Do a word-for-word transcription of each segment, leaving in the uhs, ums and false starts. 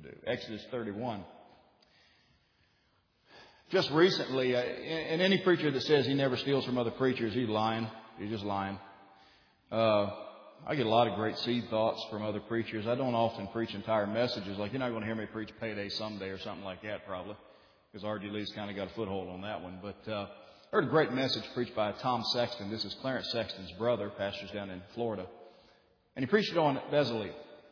do. Exodus thirty-one. Just recently, uh, and any preacher that says he never steals from other preachers, he's lying. He's just lying. Uh, I get a lot of great seed thoughts from other preachers. I don't often preach entire messages. Like, you're not going to hear me preach Payday Someday or something like that, probably, because R G Lee's kind of got a foothold on that one. But uh, I heard a great message preached by Tom Sexton. This is Clarence Sexton's brother, pastors down in Florida. And he preached it on Bezaleel.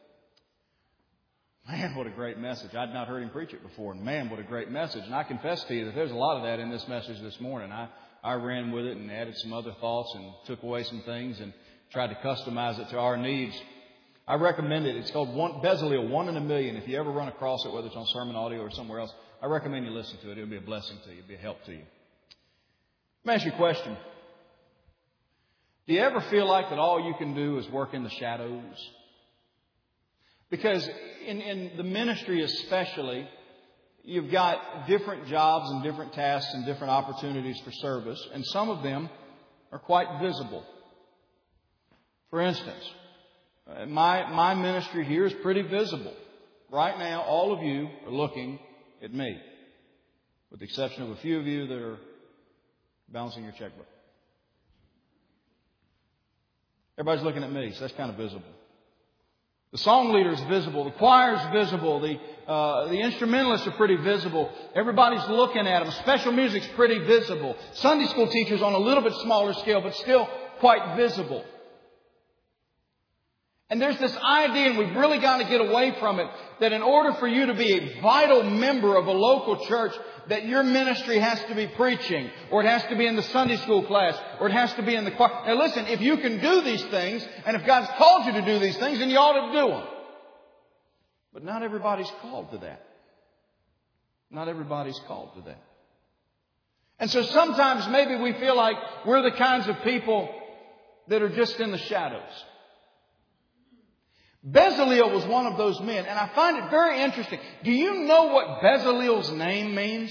Man, what a great message. I'd not heard him preach it before. And man, what a great message. And I confess to you that there's a lot of that in this message this morning. I, I ran with it and added some other thoughts and took away some things and tried to customize it to our needs. I recommend it. It's called one, Bezaleel, One in a Million. If you ever run across it, whether it's on Sermon Audio or somewhere else, I recommend you listen to it. It'll be a blessing to you. It'll be a help to you. Let me ask you a question. Do you ever feel like that all you can do is work in the shadows? Because in, in the ministry especially, you've got different jobs and different tasks and different opportunities for service, and some of them are quite visible. For instance, my, my ministry here is pretty visible. Right now, all of you are looking at me, with the exception of a few of you that are balancing your checkbook. Everybody's looking at me, so that's kind of visible. The song leader is visible. The choir is visible. The, uh, the instrumentalists are pretty visible. Everybody's looking at them. Special music's pretty visible. Sunday school teachers on a little bit smaller scale, but still quite visible. And there's this idea, and we've really got to get away from it, that in order for you to be a vital member of a local church, that your ministry has to be preaching, or it has to be in the Sunday school class, or it has to be in the choir. Now listen, if you can do these things, and if God's called you to do these things, then you ought to do them. But not everybody's called to that. Not everybody's called to that. And so sometimes maybe we feel like we're the kinds of people that are just in the shadows. Bezaleel was one of those men, and I find it very interesting. Do you know what Bezaleel's name means?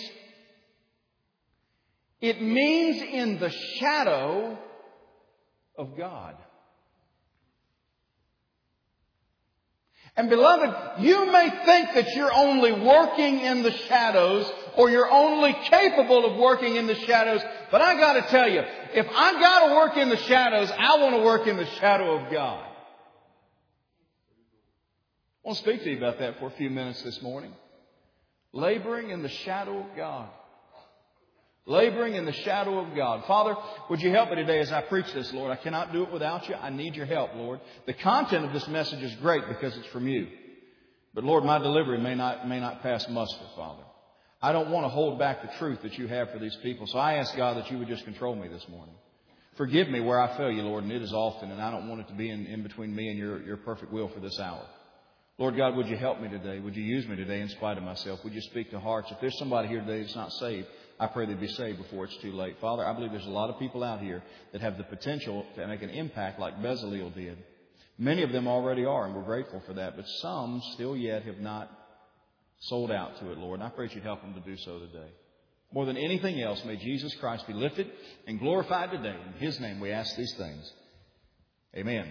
It means in the shadow of God. And beloved, you may think that you're only working in the shadows, or you're only capable of working in the shadows, but I got to tell you, if I got to work in the shadows, I want to work in the shadow of God. I want to speak to you about that for a few minutes this morning. Laboring in the shadow of God. Laboring in the shadow of God. Father, would you help me today as I preach this, Lord? I cannot do it without you. I need your help, Lord. The content of this message is great because it's from you. But Lord, my delivery may not, may not pass muster, Father. I don't want to hold back the truth that you have for these people. So I ask God that you would just control me this morning. Forgive me where I fail you, Lord, and it is often, and I don't want it to be in, in between me and your, your perfect will for this hour. Lord God, would you help me today? Would you use me today in spite of myself? Would you speak to hearts? If there's somebody here today that's not saved, I pray they'd be saved before it's too late. Father, I believe there's a lot of people out here that have the potential to make an impact like Bezaleel did. Many of them already are, and we're grateful for that. But some still yet have not sold out to it, Lord. And I pray you'd help them to do so today. More than anything else, may Jesus Christ be lifted and glorified today. In His name we ask these things. Amen.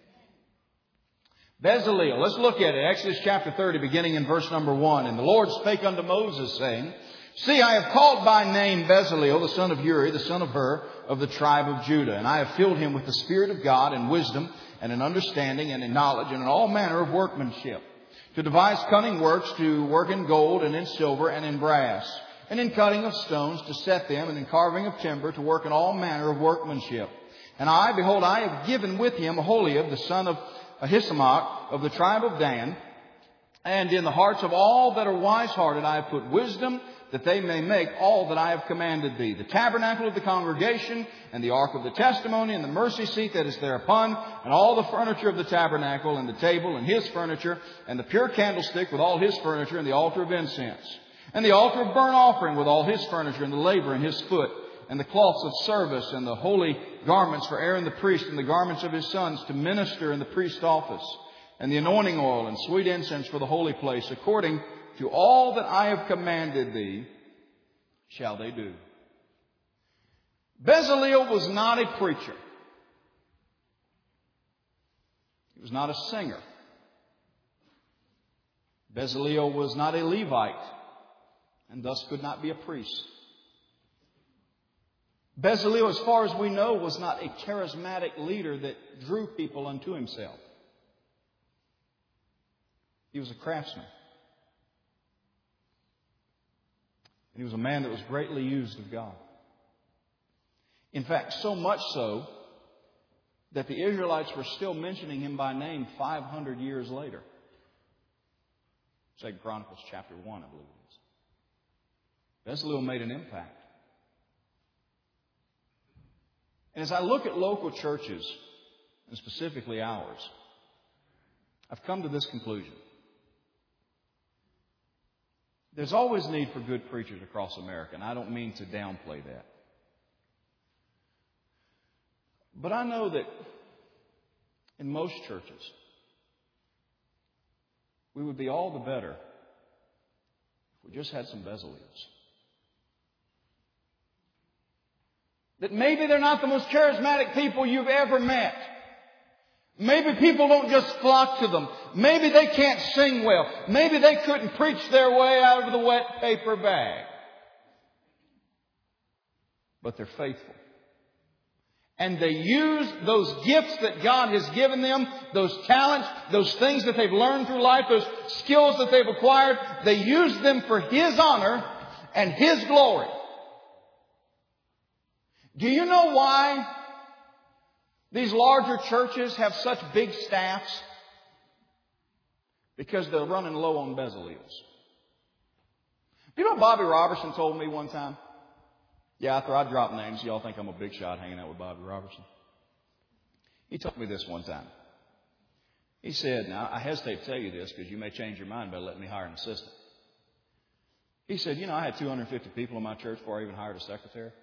Bezaleel, let's look at it. Exodus chapter thirty, beginning in verse number one. And the Lord spake unto Moses, saying, See, I have called by name Bezaleel, the son of Uri, the son of Hur, of the tribe of Judah. And I have filled him with the Spirit of God and wisdom and in understanding and in knowledge and in all manner of workmanship, to devise cunning works, to work in gold and in silver and in brass, and in cutting of stones, to set them, and in carving of timber, to work in all manner of workmanship. And I, behold, I have given with him Aholiab, the son of Ahisamach, of the tribe of Dan. And in the hearts of all that are wise-hearted I have put wisdom, that they may make all that I have commanded thee. The tabernacle of the congregation, and the ark of the testimony, and the mercy seat that is thereupon, and all the furniture of the tabernacle, and the table, and his furniture, and the pure candlestick with all his furniture, and the altar of incense, and the altar of burnt offering with all his furniture, and the laver in his foot, and the cloths of service, and the holy garments for Aaron the priest, and the garments of his sons to minister in the priest's office, and the anointing oil and sweet incense for the holy place, according to all that I have commanded thee, shall they do. Bezaleel was not a preacher. He was not a singer. Bezaleel was not a Levite and thus could not be a priest. Bezaleel, as far as we know, was not a charismatic leader that drew people unto himself. He was a craftsman. And he was a man that was greatly used of God. In fact, so much so that the Israelites were still mentioning him by name five hundred years later. Second Chronicles chapter one, I believe it is. Bezaleel made an impact. And as I look at local churches, and specifically ours, I've come to this conclusion. There's always need for good preachers across America, and I don't mean to downplay that. But I know that in most churches, we would be all the better if we just had some Bezaleels. That maybe they're not the most charismatic people you've ever met. Maybe people don't just flock to them. Maybe they can't sing well. Maybe they couldn't preach their way out of the wet paper bag. But they're faithful. And they use those gifts that God has given them, those talents, those things that they've learned through life, those skills that they've acquired. They use them for His honor and His glory. Do you know why these larger churches have such big staffs? Because they're running low on Bezaleels. Do you know what Bobby Robertson told me one time? Yeah, I thought I'd drop names. Y'all think I'm a big shot hanging out with Bobby Robertson. He told me this one time. He said, now I hesitate to tell you this because you may change your mind by letting me hire an assistant. He said, you know, I had two hundred fifty people in my church before I even hired a secretary.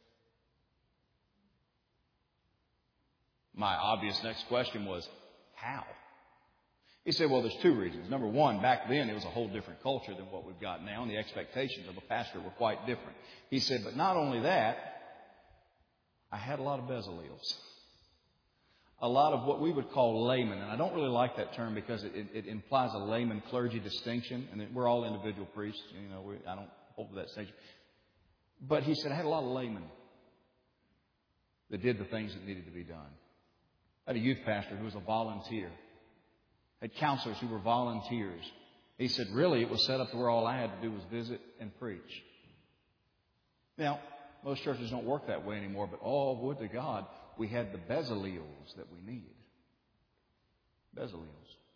My obvious next question was, how? He said, well, there's two reasons. Number one, back then it was a whole different culture than what we've got now, and the expectations of a pastor were quite different. He said, but not only that, I had a lot of Bezaleels. A lot of what we would call laymen. And I don't really like that term because it, it, it implies a layman clergy distinction, and we're all individual priests. You know, we, I don't hold to that stage. But he said, I had a lot of laymen that did the things that needed to be done. I had a youth pastor who was a volunteer. Had counselors who were volunteers. He said, really, it was set up to where all I had to do was visit and preach. Now, most churches don't work that way anymore, but oh, would to God, we had the Bezaleels that we need. Bezaleels.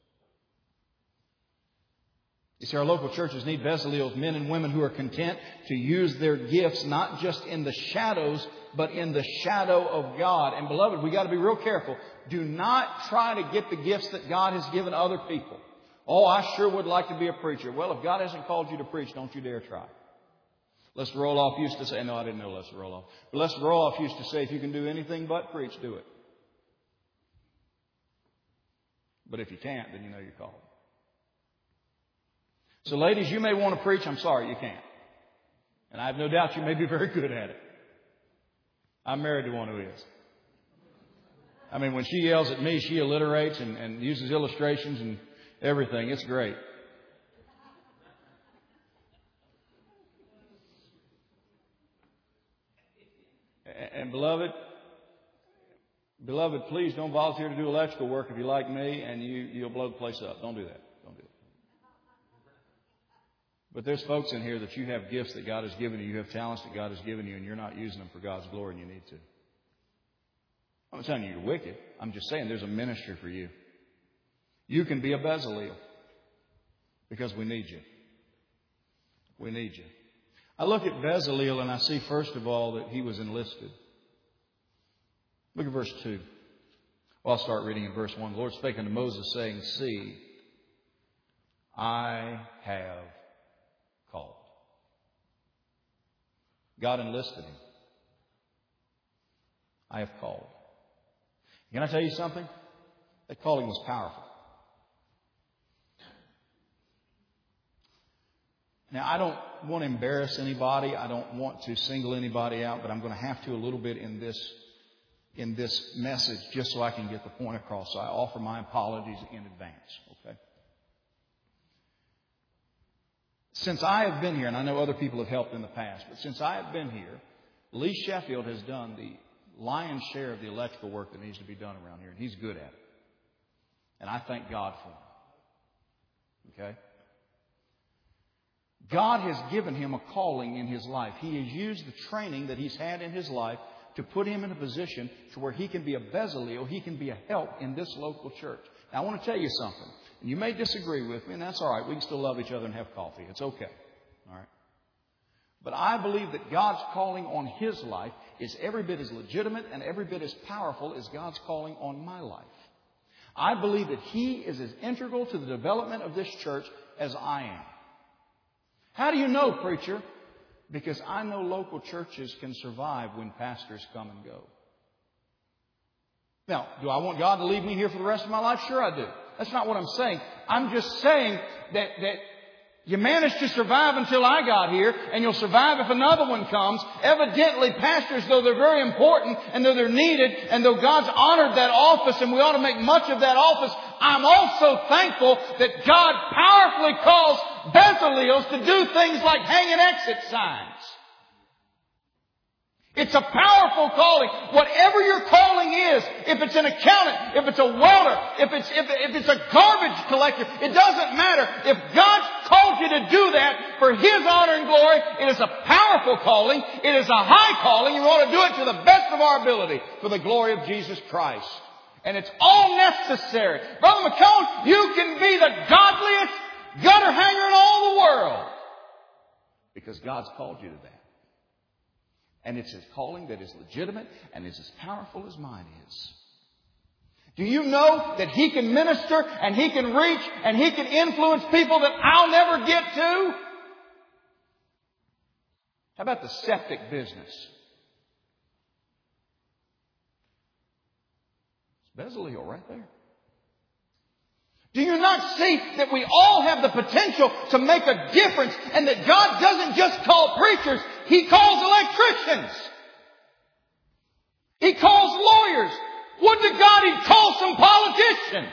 You see, our local churches need Bezaleels, men and women who are content to use their gifts not just in the shadows, but in the shadow of God. And beloved, we got to be real careful. Do not try to get the gifts that God has given other people. Oh, I sure would like to be a preacher. Well, if God hasn't called you to preach, don't you dare try. Lester Roloff used to say, no, I didn't know Lester Roloff. But Lester Roloff used to say, if you can do anything but preach, do it. But if you can't, then you know you're called. So ladies, you may want to preach. I'm sorry, you can't. And I have no doubt you may be very good at it. I'm married to one who is. I mean, when she yells at me, she alliterates and, and uses illustrations and everything. It's great. And, and beloved, beloved, please don't volunteer to do electrical work if you like me, and you, you'll blow the place up. Don't do that. Don't do it. But there's folks in here that you have gifts that God has given you. You have talents that God has given you, and you're not using them for God's glory, and you need to. I'm not telling you you're wicked. I'm just saying there's a ministry for you. You can be a Bezaleel because we need you. We need you. I look at Bezaleel and I see, first of all, that he was enlisted. Look at verse two. Well, I'll start reading in verse one. The Lord spake unto Moses, saying, see, I have called. God enlisted him. I have called. Can I tell you something? That calling was powerful. Now, I don't want to embarrass anybody. I don't want to single anybody out, but I'm going to have to a little bit in this, in this message just so I can get the point across. So I offer my apologies in advance, okay? Since I have been here, and I know other people have helped in the past, but since I have been here, Lee Sheffield has done the lion's share of the electrical work that needs to be done around here, and he's good at it. And I thank God for him. Okay? God has given him a calling in his life. He has used the training that he's had in his life to put him in a position to where he can be a Bezaleel, he can be a help in this local church. Now, I want to tell you something. And you may disagree with me, and that's all right. We can still love each other and have coffee. It's okay. All right? But I believe that God's calling on his life is every bit as legitimate and every bit as powerful as God's calling on my life. I believe that he is as integral to the development of this church as I am. How do you know, preacher? Because I know local churches can survive when pastors come and go. Now, do I want God to leave me here for the rest of my life? Sure I do. That's not what I'm saying. I'm just saying that, that you managed to survive until I got here, and you'll survive if another one comes. Evidently, pastors, though they're very important, and though they're needed, and though God's honored that office, and we ought to make much of that office, I'm also thankful that God powerfully calls Bezaleels to do things like hanging exit signs. It's a powerful calling. Whatever your calling is, if it's an accountant, if it's a welder, if it's, if, if it's a garbage collector, it doesn't matter. If God's called you to do that for his honor and glory, it is a powerful calling. It is a high calling. You want to do it to the best of our ability for the glory of Jesus Christ. And it's all necessary. Brother McCone, you can be the godliest gutter hanger in all the world because God's called you to that. And it's his calling that is legitimate and is as powerful as mine is. Do you know that he can minister and he can reach and he can influence people that I'll never get to? How about the septic business? It's Bezaleel right there. Do you not see that we all have the potential to make a difference and that God doesn't just call preachers, he calls electricians. He calls lawyers. Would to God he'd call some politicians.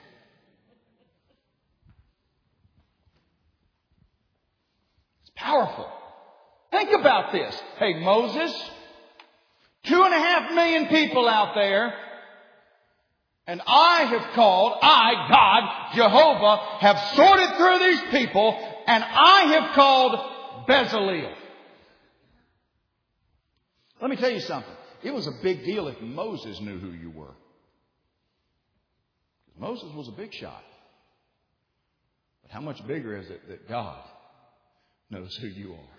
It's powerful. Think about this. Hey, Moses, two and a half million people out there. And I have called, I, God, Jehovah, have sorted through these people, and I have called Bezaleel. Let me tell you something. It was a big deal if Moses knew who you were. Moses was a big shot. But how much bigger is it that God knows who you are?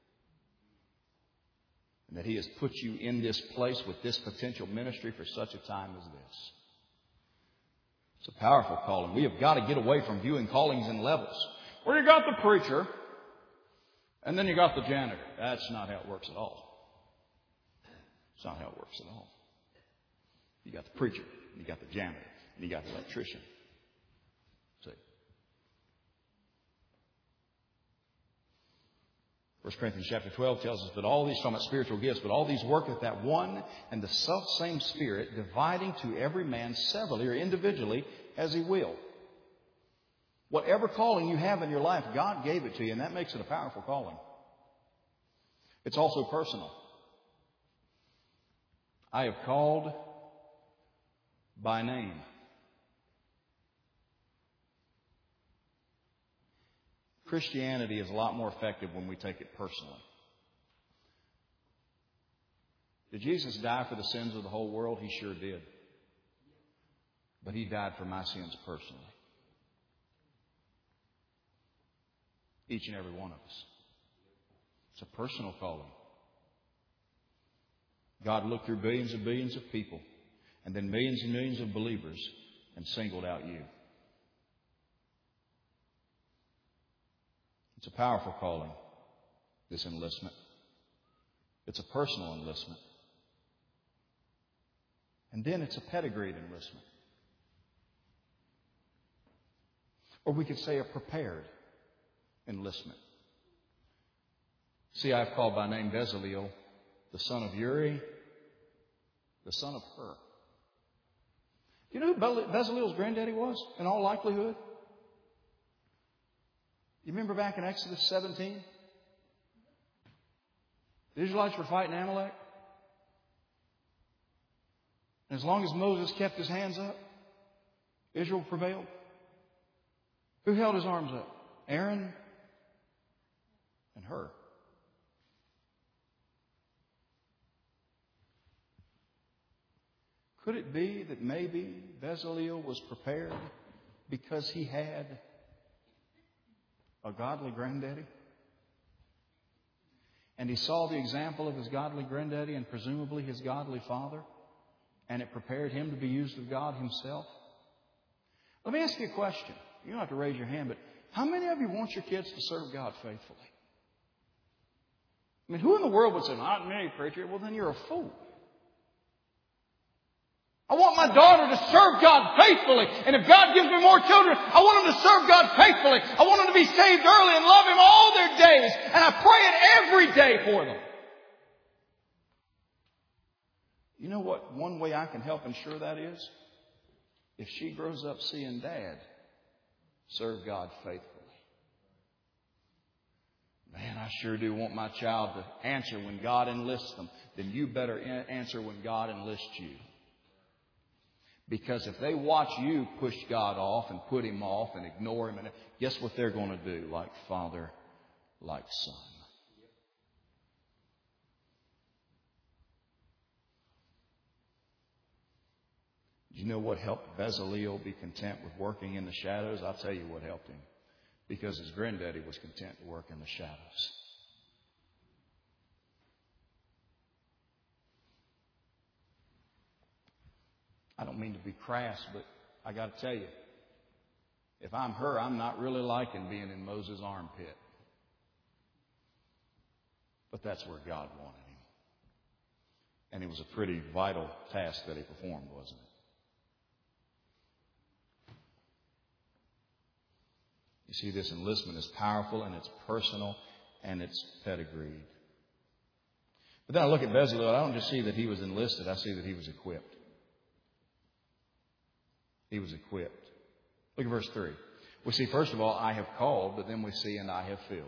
And that he has put you in this place with this potential ministry for such a time as this. It's a powerful calling. We have got to get away from viewing callings in levels. Where you got the preacher, and then you got the janitor. That's not how it works at all. It's not how it works at all. You got the preacher, and you got the janitor, and you got the electrician. See? First Corinthians chapter twelve tells us that all these, talking about spiritual gifts, but all these worketh that one and the self-same Spirit, dividing to every man severally or individually as he will. Whatever calling you have in your life, God gave it to you, and that makes it a powerful calling. It's also personal. I have called by name. Christianity is a lot more effective when we take it personally. Did Jesus die for the sins of the whole world? He sure did. But he died for my sins personally. Each and every one of us. It's a personal calling. God looked through billions and billions of people and then millions and millions of believers and singled out you. It's a powerful calling, this enlistment. It's a personal enlistment. And then it's a pedigreed enlistment. Or we could say a prepared enlistment. See, I've called by name Bezaleel, the son of Uri, the son of Hur. Do you know who Bezaleel's granddaddy was, in all likelihood? You remember back in Exodus seventeen? The Israelites were fighting Amalek. And as long as Moses kept his hands up, Israel prevailed. Who held his arms up? Aaron and Hur. Could it be that maybe Bezaleel was prepared because he had a godly granddaddy? And he saw the example of his godly granddaddy and presumably his godly father, and it prepared him to be used of God Himself? Let me ask you a question. You don't have to raise your hand, but how many of you want your kids to serve God faithfully? I mean, who in the world would say, not me, preacher? Well, then you're a fool. I want my daughter to serve God faithfully. And if God gives me more children, I want them to serve God faithfully. I want them to be saved early and love Him all their days. And I pray it every day for them. You know what one way I can help ensure that is? If she grows up seeing Dad serve God faithfully. Man, I sure do want my child to answer when God enlists them. Then you better answer when God enlists you. Because if they watch you push God off and put Him off and ignore Him, and guess what they're going to do? Like father, like son. Do you know what helped Bezaleel be content with working in the shadows? I'll tell you what helped him. Because his granddaddy was content to work in the shadows. I don't mean to be crass, but I got to tell you, if I'm her, I'm not really liking being in Moses' armpit. But that's where God wanted him. And it was a pretty vital task that he performed, wasn't it? You see, this enlistment is powerful and it's personal and it's pedigreed. But then I look at Bezaleel, I don't just see that he was enlisted, I see that he was equipped. He was equipped. Look at verse three. We see, first of all, I have called, but then we see, and I have filled.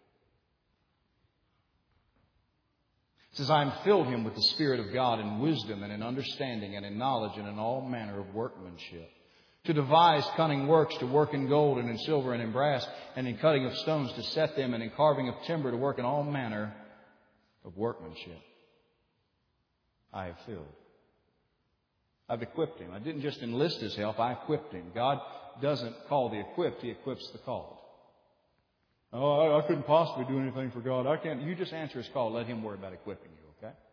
It says, I have filled him with the Spirit of God in wisdom and in understanding and in knowledge and in all manner of workmanship. To devise cunning works, to work in gold and in silver and in brass, and in cutting of stones to set them, and in carving of timber to work in all manner of workmanship. I have filled. I've equipped him. I didn't just enlist his help, I equipped him. God doesn't call the equipped, He equips the called. Oh, I, I couldn't possibly do anything for God. I can't. You just answer His call. Let Him worry about equipping you, okay?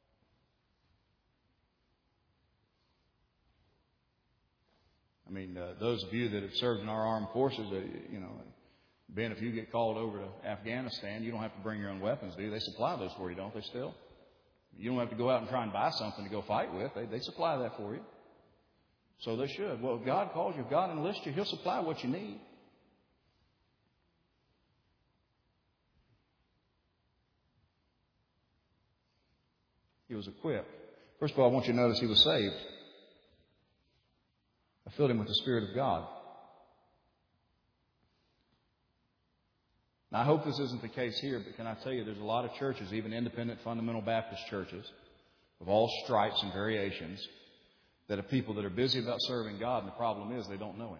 I mean, uh, those of you that have served in our armed forces, uh, you know, Ben, if you get called over to Afghanistan, you don't have to bring your own weapons, do you? They supply those for you, don't they still? You don't have to go out and try and buy something to go fight with. They, they supply that for you. So they should. Well, if God calls you, if God enlists you, He'll supply what you need. He was equipped. First of all, I want you to notice he was saved. I filled him with the Spirit of God. Now, I hope this isn't the case here, but can I tell you, there's a lot of churches, even independent fundamental Baptist churches, of all stripes and variations, that have people that are busy about serving God, and the problem is they don't know Him.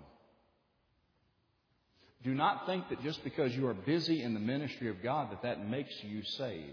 Do not think that just because you are busy in the ministry of God that that makes you saved.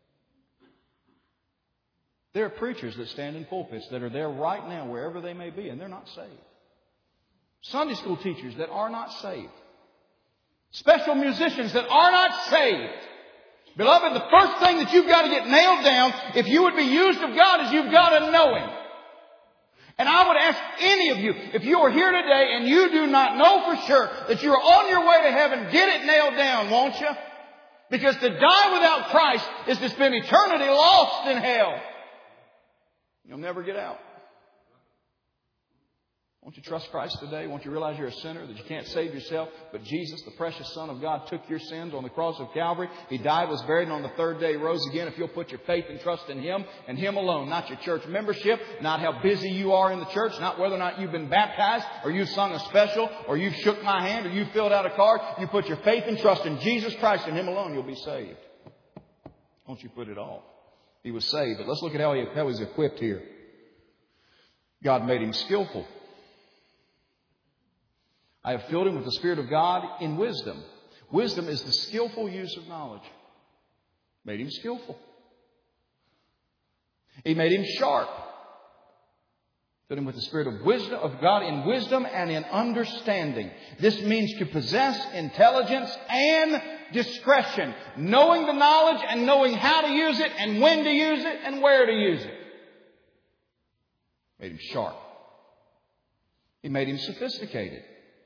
There are preachers that stand in pulpits that are there right now, wherever they may be, and they're not saved. Sunday school teachers that are not saved. Special musicians that are not saved. Beloved, the first thing that you've got to get nailed down, if you would be used of God, is you've got to know Him. And I would ask any of you, if you are here today and you do not know for sure that you are on your way to heaven, get it nailed down, won't you? Because to die without Christ is to spend eternity lost in hell. You'll never get out. I Won't you trust Christ today? Won't you realize you're a sinner, that you can't save yourself? But Jesus, the precious Son of God, took your sins on the cross of Calvary. He died, was buried, and on the third day rose again. If you'll put your faith and trust in Him and Him alone, not your church membership, not how busy you are in the church, not whether or not you've been baptized or you've sung a special or you've shook my hand or you've filled out a card. You put your faith and trust in Jesus Christ and Him alone, you'll be saved. Won't you put it all? He was saved. But let's look at how he, how he's equipped here. God made him skillful. I have filled him with the Spirit of God in wisdom. Wisdom is the skillful use of knowledge. Made him skillful. He made him sharp. Filled him with the Spirit of wisdom of God in wisdom and in understanding. This means to possess intelligence and discretion. Knowing the knowledge and knowing how to use it and when to use it and where to use it. Made him sharp. He made him sophisticated.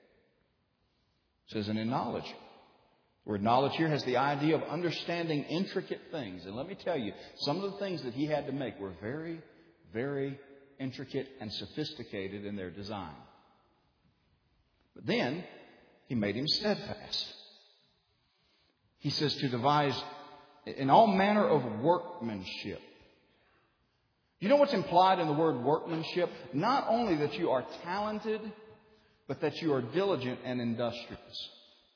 It says, and in knowledge. The word knowledge here has the idea of understanding intricate things. And let me tell you, some of the things that he had to make were very, very intricate and sophisticated in their design. But then, he made him steadfast. He says to devise in all manner of workmanship. You know what's implied in the word workmanship? Not only that you are talented, but that you are diligent and industrious.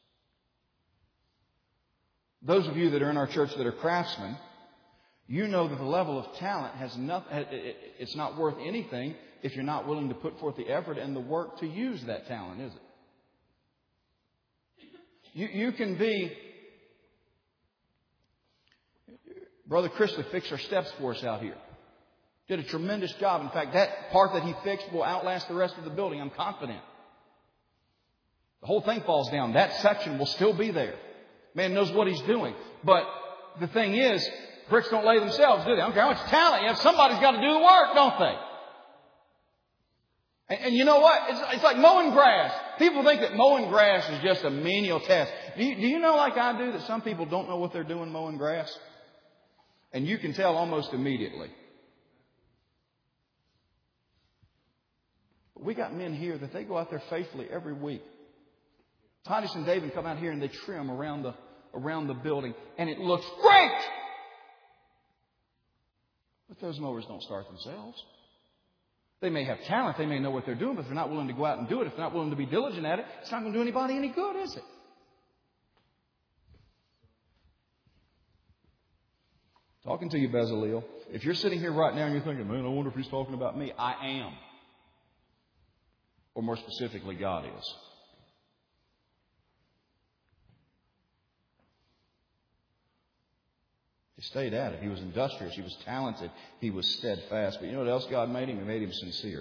Those of you that are in our church that are craftsmen, you know that the level of talent has nothing, it's not worth anything if you're not willing to put forth the effort and the work to use that talent, is it? You, you can be... Brother Chrisley fixed our steps for us out here. Did a tremendous job. In fact, that part that he fixed will outlast the rest of the building, I'm confident. The whole thing falls down. That section will still be there. Man knows what he's doing. But the thing is, bricks don't lay themselves, do they? I don't care how much talent you have. Somebody's got to do the work, don't they? And, and you know what? It's, it's like mowing grass. People think that mowing grass is just a menial task. Do you, do you know, like I do, that some people don't know what they're doing mowing grass? And you can tell almost immediately. But we got men here that they go out there faithfully every week. Titus and David come out here and they trim around the around the building, and it looks great. But those mowers don't start themselves. They may have talent, they may know what they're doing, but if they're not willing to go out and do it, if they're not willing to be diligent at it, it's not going to do anybody any good, is it? Talking to you, Bezaleel. If you're sitting here right now and you're thinking, man, I wonder if he's talking about me, I am. Or more specifically, God is. He stayed at it. He was industrious. He was talented. He was steadfast. But you know what else God made him? He made him sincere.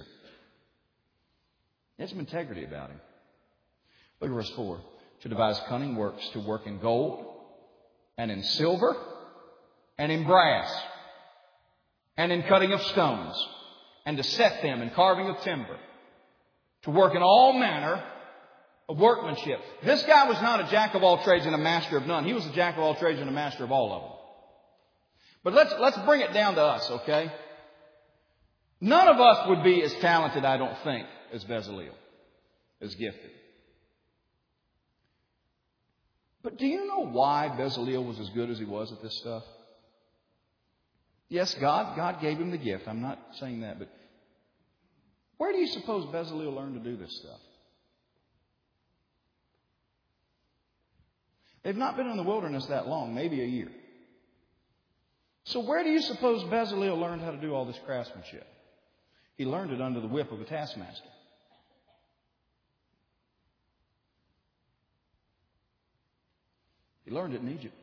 He had some integrity about him. Look at verse four. To devise cunning works, to work in gold and in silver and in brass and in cutting of stones and to set them in carving of timber. To work in all manner of workmanship. This guy was not a jack of all trades and a master of none. He was a jack of all trades and a master of all of them. But let's, let's bring it down to us, okay? None of us would be as talented, I don't think, as Bezaleel, as gifted. But do you know why Bezaleel was as good as he was at this stuff? Yes, God, God gave him the gift. I'm not saying that, but where do you suppose Bezaleel learned to do this stuff? They've not been in the wilderness that long, maybe a year. So where do you suppose Bezaleel learned how to do all this craftsmanship? He learned it under the whip of a taskmaster. He learned it in Egypt.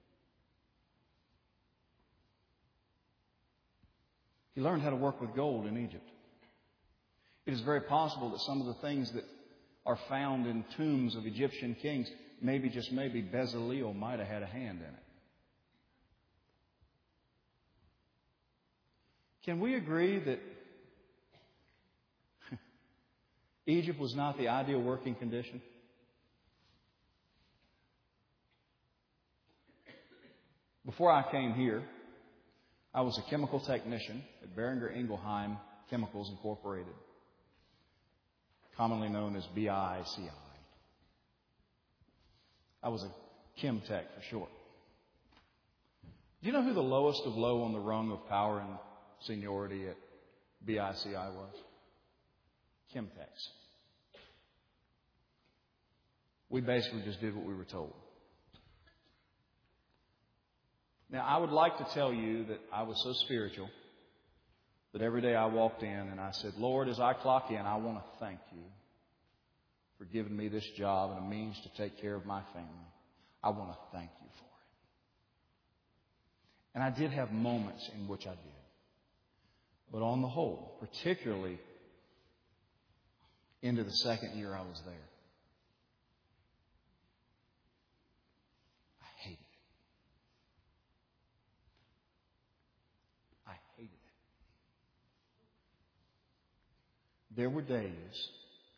He learned how to work with gold in Egypt. It is very possible that some of the things that are found in tombs of Egyptian kings, maybe, just maybe, Bezaleel might have had a hand in it. Can we agree that Egypt was not the ideal working condition? Before I came here, I was a chemical technician at Boehringer Ingelheim Chemicals Incorporated. commonly known as B I C I. I was a chem tech for short. Do you know who the lowest of low on the rung of power and seniority at B I C I was? Chem techs. We basically just did what we were told. Now, I would like to tell you that I was so spiritual that every day I walked in and I said, Lord, as I clock in, I want to thank you for giving me this job and a means to take care of my family. I want to thank you for it. And I did have moments in which I did. But on the whole, particularly into the second year I was there, I hated it. I hated it. There were days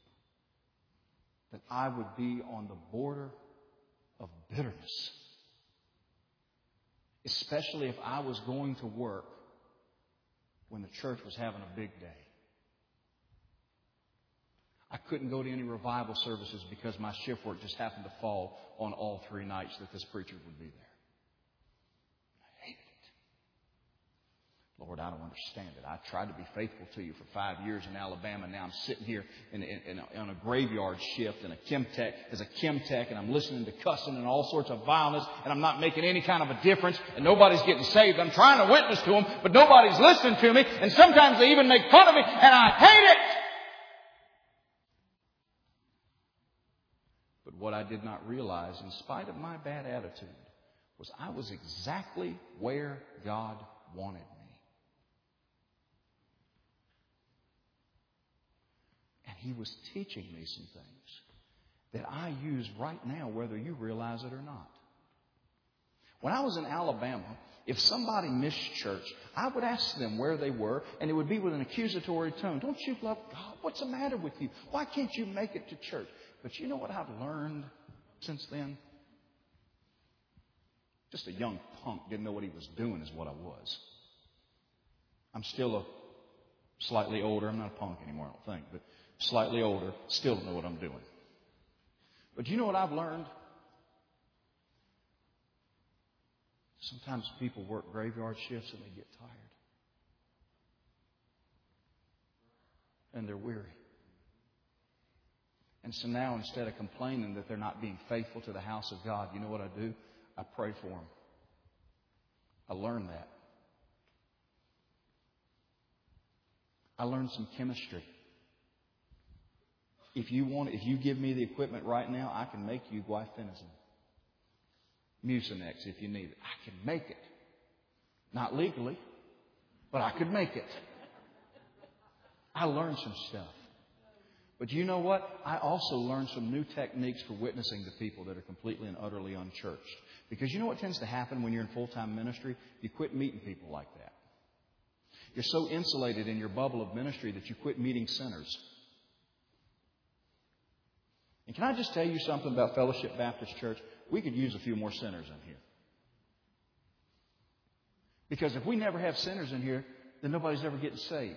that I would be on the border of bitterness, especially if I was going to work when the church was having a big day. I couldn't go to any revival services because my shift work just happened to fall on all three nights that this preacher would be there. I hated it. Lord, I don't understand it. I tried to be faithful to you for five years in Alabama. Now I'm sitting here in, in, in a, on a graveyard shift in a chem tech, as a chem tech, and I'm listening to cussing and all sorts of violence, and I'm not making any kind of a difference, and nobody's getting saved. I'm trying to witness to them, but nobody's listening to me, and sometimes they even make fun of me, and I hate it. But what I did not realize, in spite of my bad attitude, was I was exactly where God wanted me. And He was teaching me some things that I use right now, whether you realize it or not. When I was in Alabama, if somebody missed church, I would ask them where they were, and it would be with an accusatory tone. Don't you love God? What's the matter with you? Why can't you make it to church? But you know what I've learned since then? Just a young punk, didn't know what he was doing is what I was. I'm still a slightly older. I'm not a punk anymore, I don't think, but slightly older, still don't know what I'm doing. But you know what I've learned? Sometimes people work graveyard shifts and they get tired. And they're weary. And so now, instead of complaining that they're not being faithful to the house of God, you know what I do? I pray for them. I learned that. I learned some chemistry. If you want, if you give me the equipment right now, I can make you guaifenesin. Mucinex, if you need it. I can make it. Not legally, but I could make it. I learned some stuff. But you know what? I also learned some new techniques for witnessing to people that are completely and utterly unchurched. Because you know what tends to happen when you're in full-time ministry? You quit meeting people like that. You're so insulated in your bubble of ministry that you quit meeting sinners. And can I just tell you something about Fellowship Baptist Church? We could use a few more sinners in here. Because if we never have sinners in here, then nobody's ever getting saved.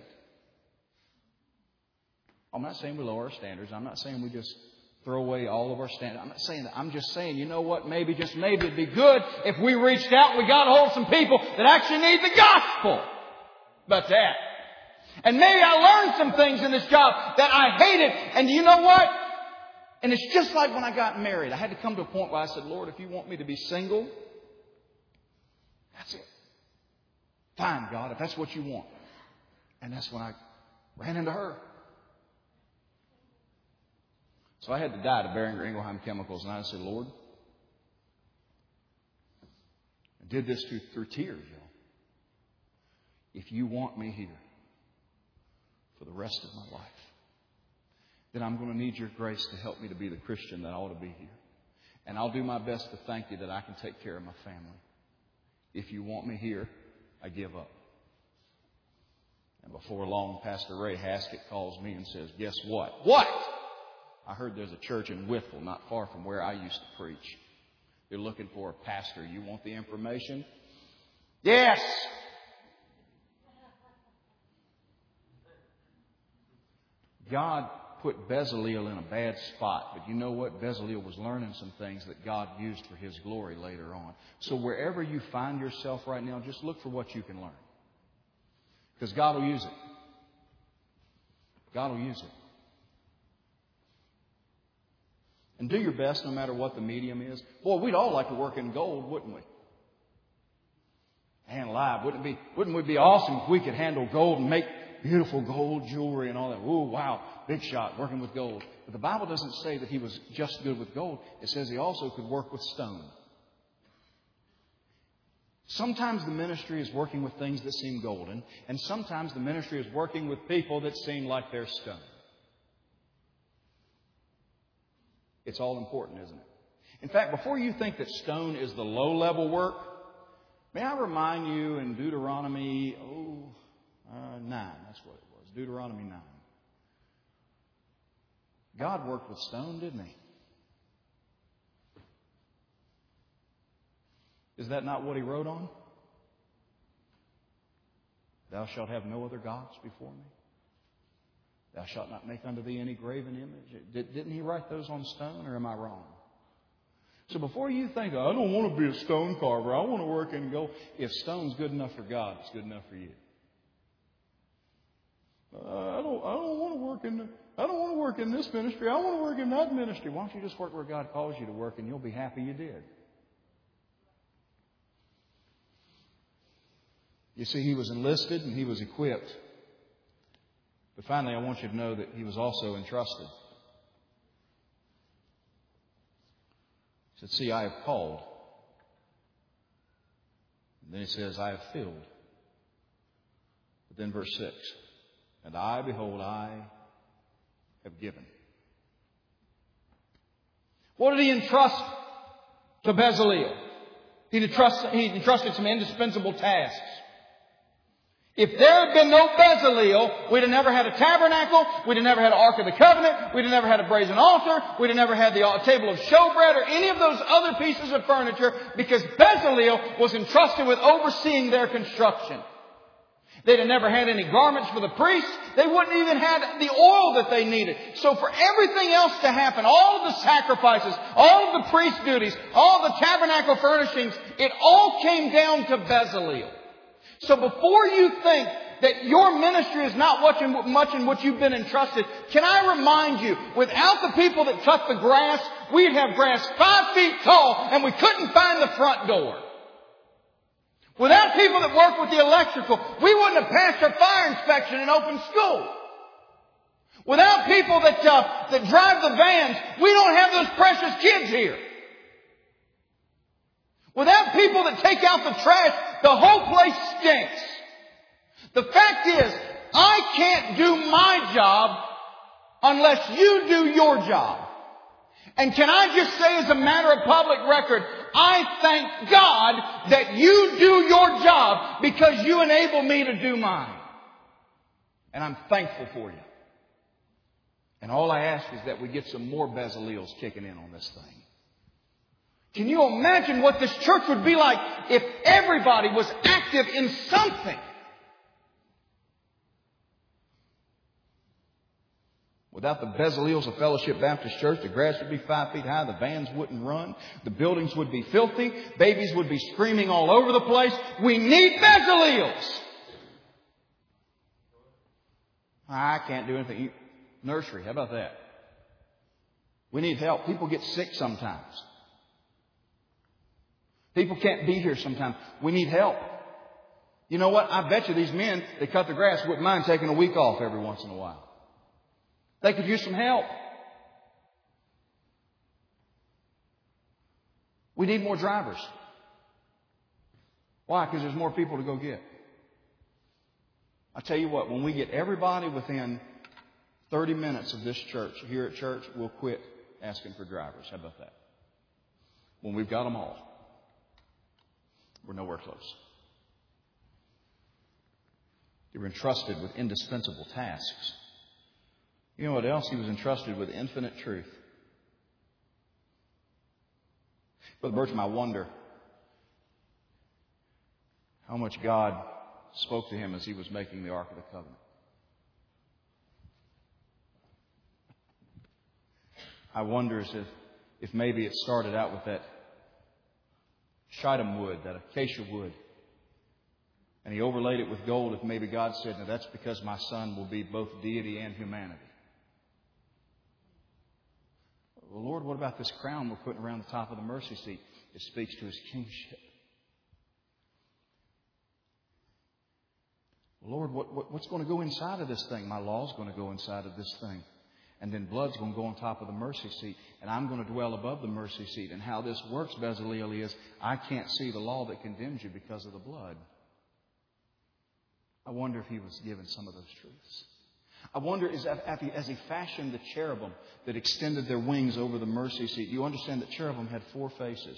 I'm not saying we lower our standards. I'm not saying we just throw away all of our standards. I'm not saying that. I'm just saying, you know what? Maybe, just maybe, it'd be good if we reached out and we got a hold of some people that actually need the gospel. But that. And maybe I learned some things in this job that I hated. And you know what? And it's just like when I got married. I had to come to a point where I said, Lord, if you want me to be single, that's it. Fine, God, if that's what you want. And that's when I ran into her. So I had to die to Boehringer Ingelheim Chemicals. And I said, Lord, I did this through, through tears, y'all. If you want me here for the rest of my life, then I'm going to need your grace to help me to be the Christian that I ought to be here. And I'll do my best to thank you that I can take care of my family. If you want me here, I give up. And before long, Pastor Ray Haskett calls me and says, guess what? What? I heard there's a church in Whitfield, not far from where I used to preach. They're looking for a pastor. You want the information? Yes. God put Bezaleel in a bad spot. But you know what? Bezaleel was learning some things that God used for His glory later on. So wherever you find yourself right now, just look for what you can learn. Because God will use it. God will use it. And do your best no matter what the medium is. Boy, we'd all like to work in gold, wouldn't we? And live, wouldn't it be, wouldn't it be awesome if we could handle gold and make beautiful gold jewelry and all that? Ooh, wow, big shot, working with gold. But the Bible doesn't say that he was just good with gold. It says he also could work with stone. Sometimes the ministry is working with things that seem golden, and sometimes the ministry is working with people that seem like they're stone. It's all important, isn't it? In fact, before you think that stone is the low-level work, may I remind you in Deuteronomy oh, uh, nine, that's what it was, Deuteronomy nine. God worked with stone, didn't He? Is that not what He wrote on? Thou shalt have no other gods before me. Thou shalt not make unto thee any graven image. Did, didn't He write those on stone, or am I wrong? So before you think, I don't want to be a stone carver, I want to work in gold. If stone's good enough for God, it's good enough for you. Uh, I don't. I don't want to work in. The, I don't want to work in this ministry. I want to work in that ministry. Why don't you just work where God calls you to work, and you'll be happy you did. You see, he was enlisted and he was equipped. But finally, I want you to know that he was also entrusted. He said, see, I have called. And then he says, I have filled. But then verse six, and I, behold, I have given. What did he entrust to Bezaleel? He entrusted, he entrusted some indispensable tasks. If there had been no Bezaleel, we'd have never had a tabernacle, we'd have never had an Ark of the Covenant, we'd have never had a brazen altar, we'd have never had the table of showbread or any of those other pieces of furniture, because Bezaleel was entrusted with overseeing their construction. They'd have never had any garments for the priests. They wouldn't even have the oil that they needed. So for everything else to happen, all of the sacrifices, all of the priest duties, all of the tabernacle furnishings, it all came down to Bezaleel. So before you think that your ministry is not much in what you've been entrusted, can I remind you, without the people that cut the grass, we'd have grass five feet tall and we couldn't find the front door. Without people that work with the electrical, we wouldn't have passed our fire inspection and opened school. Without people that, uh, that drive the vans, we don't have those precious kids here. Without people that take out the trash, the whole place stinks. The fact is, I can't do my job unless you do your job. And can I just say as a matter of public record, I thank God that you do your job because you enable me to do mine. And I'm thankful for you. And all I ask is that we get some more Bezaleels kicking in on this thing. Can you imagine what this church would be like if everybody was active in something? Without the Bezaleels of Fellowship Baptist Church, the grass would be five feet high, the vans wouldn't run, the buildings would be filthy, babies would be screaming all over the place. We need Bezaleels. I can't do anything. Nursery, how about that? We need help. People get sick sometimes. People can't be here sometimes. We need help. You know what? I bet you these men that cut the grass wouldn't mind taking a week off every once in a while. They could use some help. We need more drivers. Why? Because there's more people to go get. I tell you what, when we get everybody within thirty minutes of this church, here at church, we'll quit asking for drivers. How about that? When we've got them all. We're nowhere close. They were entrusted with indispensable tasks. You know what else? He was entrusted with infinite truth. Brother Bertram, I wonder how much God spoke to him as he was making the Ark of the Covenant. I wonder as if, if maybe it started out with that shittim wood, that acacia wood, and he overlaid it with gold. If maybe God said, now that's because my son will be both deity and humanity. Well, Lord, what about this crown we're putting around the top of the mercy seat? It speaks to His kingship. Lord, what, what, what's going to go inside of this thing? My law's going to go inside of this thing. And then blood's going to go on top of the mercy seat. And I'm going to dwell above the mercy seat. And how this works, Bezaleel, is I can't see the law that condemns you because of the blood. I wonder if he was given some of those truths. I wonder is as he fashioned the cherubim that extended their wings over the mercy seat. You understand that cherubim had four faces.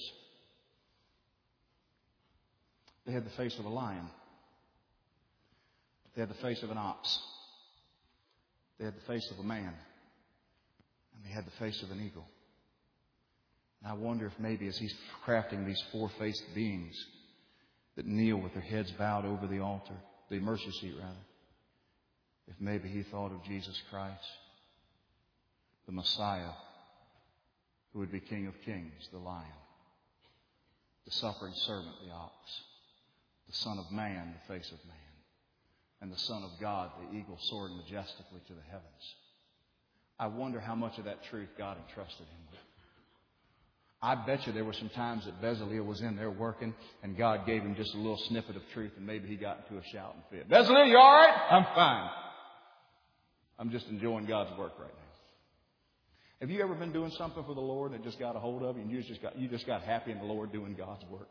They had the face of a lion. They had the face of an ox. They had the face of a man. And they had the face of an eagle. And I wonder if maybe as he's crafting these four-faced beings that kneel with their heads bowed over the altar, the mercy seat rather, if maybe he thought of Jesus Christ, the Messiah, who would be King of Kings, the lion, the suffering servant, the ox, the Son of Man, the face of man, and the Son of God, the eagle, soaring majestically to the heavens. I wonder how much of that truth God entrusted him with. I bet you there were some times that Bezaleel was in there working and God gave him just a little snippet of truth and maybe he got into a shouting fit. Bezaleel, you all right? I'm fine. I'm just enjoying God's work right now. Have you ever been doing something for the Lord and it just got a hold of you and you just got, you just got happy in the Lord doing God's work?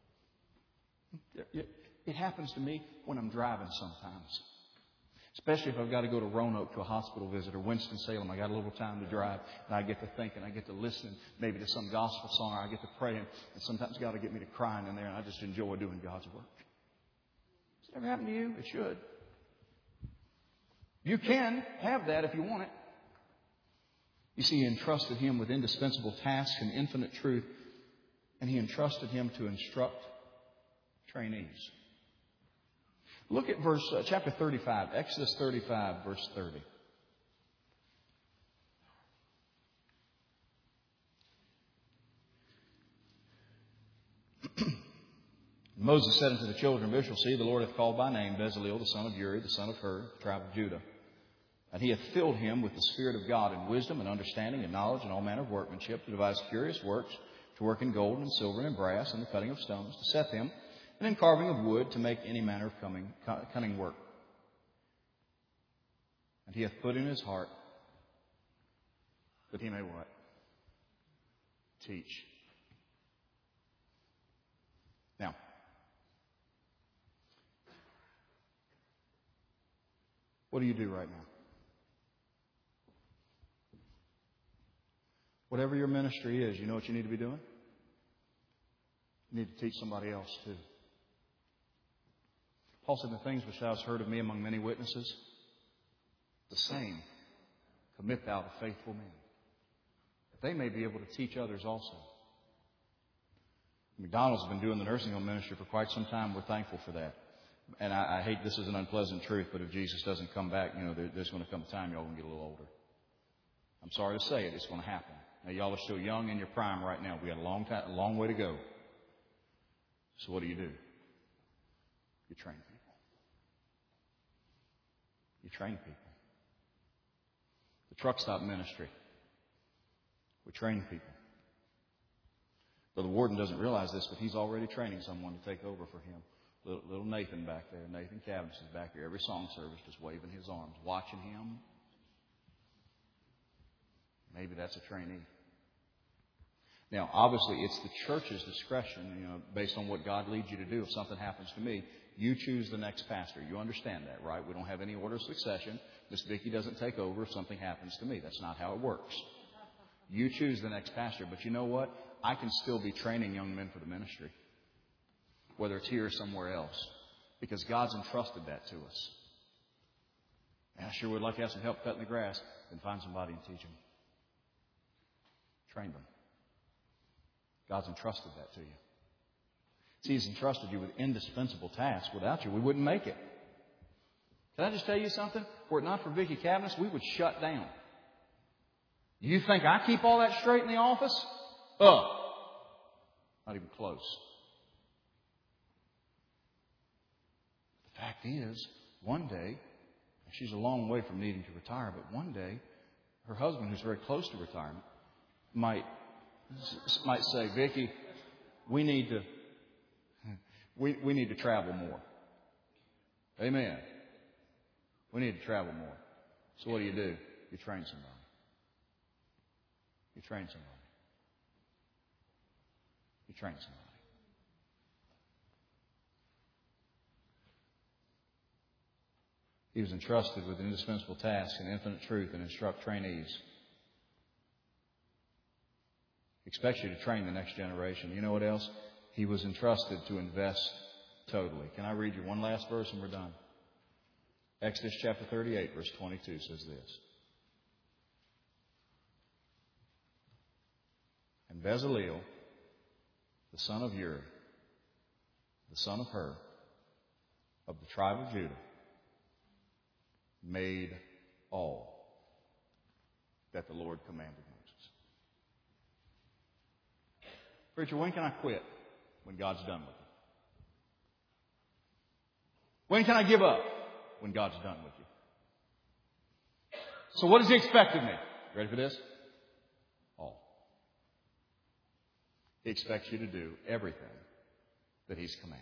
It happens to me when I'm driving sometimes. Especially if I've got to go to Roanoke to a hospital visit or Winston-Salem. I got a little time to drive and I get to thinking. I get to listening maybe to some gospel song. Or I get to praying. And sometimes God will get me to crying in there and I just enjoy doing God's work. Has it ever happened to you? It should. You can have that if you want it. You see, he entrusted him with indispensable tasks and infinite truth. And he entrusted him to instruct trainees. Look at verse uh, chapter thirty-five, Exodus thirty-five, verse thirty. Moses said unto the children of Israel, See, the Lord hath called by name Bezaleel, the son of Uri, the son of Hur, the tribe of Judah. And he hath filled him with the Spirit of God in wisdom and understanding and knowledge and all manner of workmanship, to devise curious works, to work in gold and silver and brass and the cutting of stones, to set them, and in carving of wood, to make any manner of cunning, cunning work. And he hath put in his heart that he may what? Teach. Now, what do you do right now? Whatever your ministry is, you know what you need to be doing? You need to teach somebody else too. Paul said, the things which thou hast heard of me among many witnesses, the same commit thou to faithful men, that they may be able to teach others also. McDonald's has been doing the nursing home ministry for quite some time. We're thankful for that. And I, I hate this is an unpleasant truth, but if Jesus doesn't come back, you know, there, there's going to come a time y'all will get a little older. I'm sorry to say it, it's going to happen. Now, y'all are still young in your prime right now. We got a long time, a long way to go. So what do you do? You train people. You train people. The truck stop ministry. We train people. Brother Warden doesn't realize this, but he's already training someone to take over for him. Little, little Nathan back there. Nathan Cavanagh is back here every song service just waving his arms, watching him. Maybe that's a trainee. Now, obviously, it's the church's discretion, you know, based on what God leads you to do. If something happens to me, you choose the next pastor. You understand that, right? We don't have any order of succession. Miss Vicki doesn't take over if something happens to me. That's not how it works. You choose the next pastor. But you know what? I can still be training young men for the ministry, whether it's here or somewhere else, because God's entrusted that to us. And I sure would like to have some help cutting the grass. Then find somebody and teach them. Train them. God's entrusted that to you. See, He's entrusted you with indispensable tasks. Without you, we wouldn't make it. Can I just tell you something? Were it not for Vicki Cavanagh, we would shut down. You think I keep all that straight in the office? Uh, not even close. The fact is, one day, she's a long way from needing to retire, but one day, her husband, who's very close to retirement, might might say, Vicki, we need to we we need to travel more. Amen. We need to travel more. So what do you do? You train somebody. You train somebody. You train somebody. He was entrusted with an indispensable task and infinite truth and instruct trainees. He expects you to train the next generation. You know what else? He was entrusted to invest totally. Can I read you one last verse and we're done? Exodus chapter thirty-eight, verse twenty-two says this. And Bezaleel, the son of Uri, the son of Hur, of the tribe of Judah, made all that the Lord commanded Moses. Preacher, when can I quit? When God's done with me. When can I give up? When God's done with you. So what does He expect of me? Ready for this? All. He expects you to do everything that He's commanded.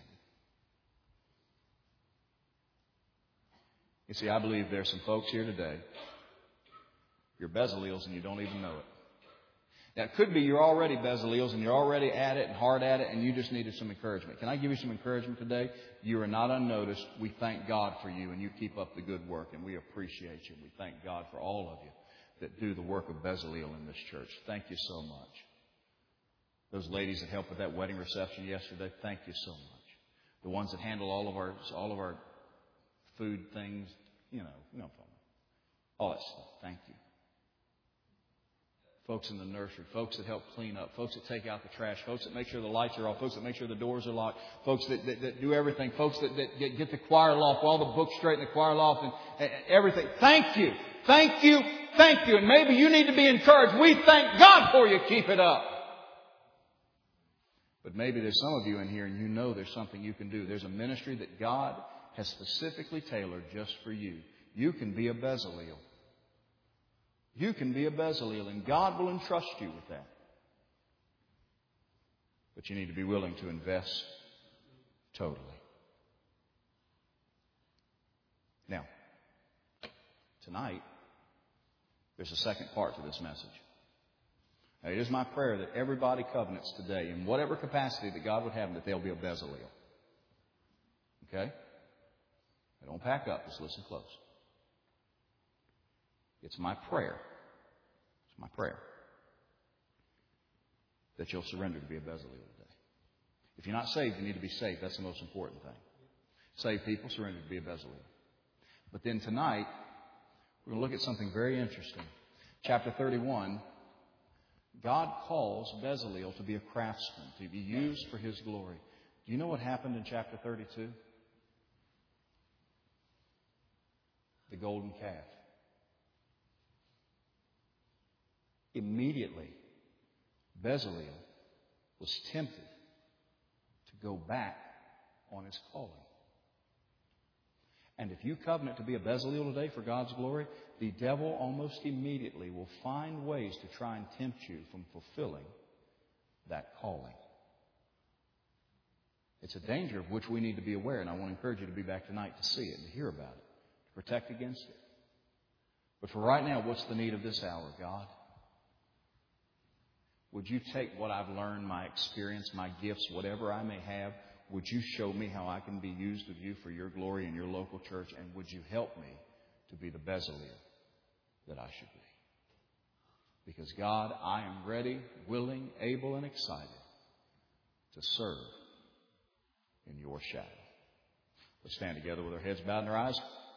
You see, I believe there's some folks here today, you're Bezaleels and you don't even know it. Now, it could be you're already Bezaleels and you're already at it and hard at it and you just needed some encouragement. Can I give you some encouragement today? You are not unnoticed. We thank God for you and you keep up the good work and we appreciate you. We thank God for all of you that do the work of Bezaleel in this church. Thank you so much. Those ladies that helped with that wedding reception yesterday, thank you so much. The ones that handle all of our all of our food things, you know, you know, all that stuff. Thank you. Folks in the nursery, folks that help clean up, folks that take out the trash, folks that make sure the lights are off, folks that make sure the doors are locked, folks that, that, that do everything, folks that, that get, get the choir loft, all the books straight in the choir loft and, and everything. Thank you. Thank you. Thank you. And maybe you need to be encouraged. We thank God for you. Keep it up. But maybe there's some of you in here and you know there's something you can do. There's a ministry that God has specifically tailored just for you. You can be a Bezaleel. You can be a Bezaleel, and God will entrust you with that. But you need to be willing to invest totally. Now, tonight, there's a second part to this message. Now, it is my prayer that everybody covenants today, in whatever capacity that God would have them, that they'll be a Bezaleel. Okay? Don't pack up. Just listen close. It's my prayer. It's my prayer that you'll surrender to be a Bezaleel today. If you're not saved, you need to be saved. That's the most important thing. Saved people surrender to be a Bezaleel. But then tonight, we're going to look at something very interesting. Chapter thirty-one, God calls Bezaleel to be a craftsman, to be used for His glory. Do you know what happened in chapter thirty-two? The golden calf. Immediately, Bezaleel was tempted to go back on his calling. And if you covenant to be a Bezaleel today for God's glory, the devil almost immediately will find ways to try and tempt you from fulfilling that calling. It's a danger of which we need to be aware, and I want to encourage you to be back tonight to see it and to hear about it. Protect against it. But for right now, what's the need of this hour, God? Would you take what I've learned, my experience, my gifts, whatever I may have, would you show me how I can be used of you for your glory in your local church, and would you help me to be the Bezaleel that I should be? Because God, I am ready, willing, able, and excited to serve in your shadow. Let's stand together with our heads bowed and our eyes